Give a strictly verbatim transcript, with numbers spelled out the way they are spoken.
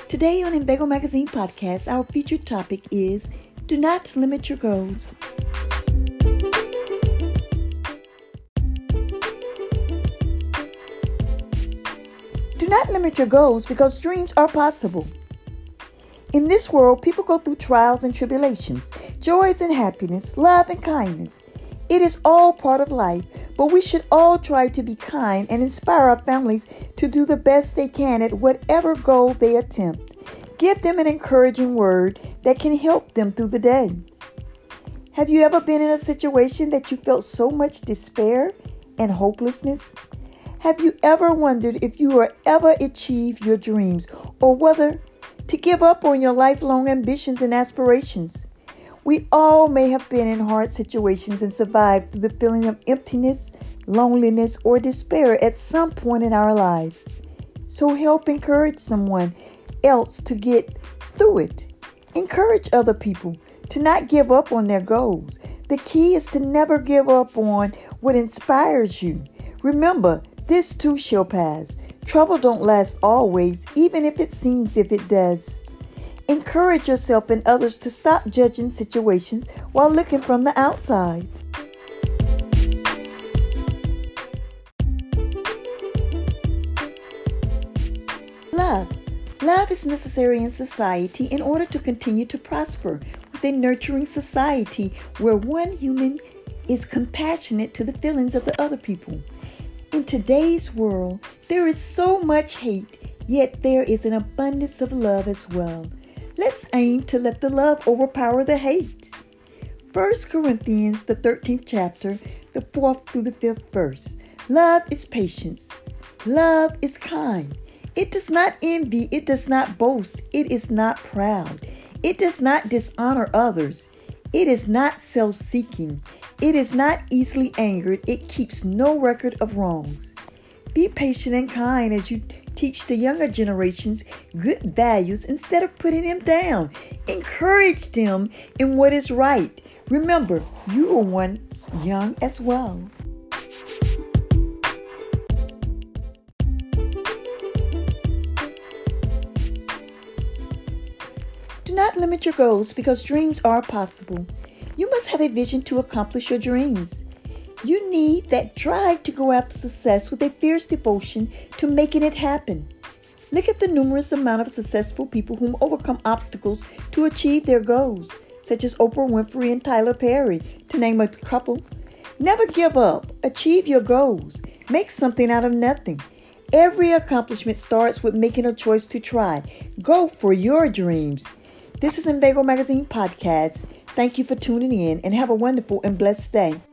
Today on Invego Magazine Podcast, our featured topic is Do Not Limit Your Goals. Do not limit your goals because dreams are possible. In this world, people go through trials and tribulations, joys and happiness, love and kindness. It is all part of life, but we should all try to be kind and inspire our families to do the best they can at whatever goal they attempt. Give them an encouraging word that can help them through the day. Have you ever been in a situation that you felt so much despair and hopelessness? Have you ever wondered if you will ever achieve your dreams or whether to give up on your lifelong ambitions and aspirations? We all may have been in hard situations and survived through the feeling of emptiness, loneliness, or despair at some point in our lives. So help encourage someone else to get through it. Encourage other people to not give up on their goals. The key is to never give up on what inspires you. Remember, this too shall pass. Trouble don't last always, even if it seems if it does. Encourage yourself and others to stop judging situations while looking from the outside. Love. Love is necessary in society in order to continue to prosper with a nurturing society where one human is compassionate to the feelings of the other people. In today's world, there is so much hate, yet there is an abundance of love as well. Let's aim to let the love overpower the hate. First Corinthians, the thirteenth chapter, the fourth through the fifth verse. Love is patience. Love is kind. It does not envy. It does not boast. It is not proud. It does not dishonor others. It is not self-seeking. It is not easily angered. It keeps no record of wrongs. Be patient and kind as you teach the younger generations good values instead of putting them down. Encourage them in what is right. Remember, you were once young as well. Do not limit your goals because dreams are possible. You must have a vision to accomplish your dreams. You need that drive to go after success with a fierce devotion to making it happen. Look at the numerous amount of successful people who overcome obstacles to achieve their goals, such as Oprah Winfrey and Tyler Perry, to name a couple. Never give up. Achieve your goals. Make something out of nothing. Every accomplishment starts with making a choice to try. Go for your dreams. This is Invego Magazine Podcast. Thank you for tuning in and have a wonderful and blessed day.